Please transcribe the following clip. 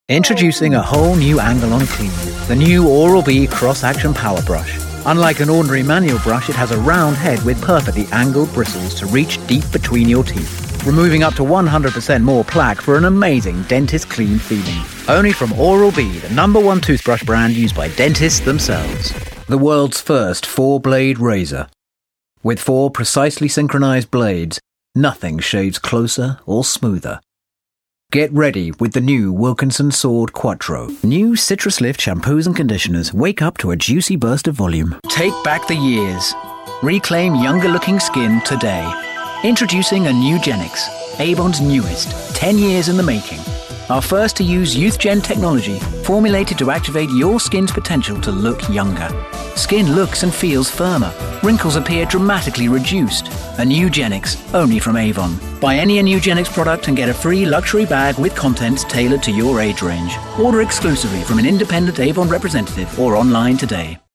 Introducing a whole new angle on clean, the new Oral-B Cross-Action Power Brush. Unlike an ordinary manual brush, it has a round head with perfectly angled bristles to reach deep between your teeth, removing up to 100% more plaque for an amazing dentist clean feeling. Only from Oral-B, the #1 toothbrush brand used by dentists themselves. The world's first 4-blade razor. With 4 precisely synchronized blades, nothing shaves closer or smoother. Get ready with the new Wilkinson Sword Quattro. New Citrus Lift shampoos and conditioners wake up to a juicy burst of volume. Take back the years. Reclaim younger-looking skin today. Introducing a new Genix, Avon's newest, 10 years in the making. Our first to use YouthGen technology, formulated to activate your skin's potential to look younger. Skin looks and feels firmer. Wrinkles appear dramatically reduced. A new Genix, only from Avon. Buy any new Genix product and get a free luxury bag with contents tailored to your age range. Order exclusively from an independent Avon representative or online today.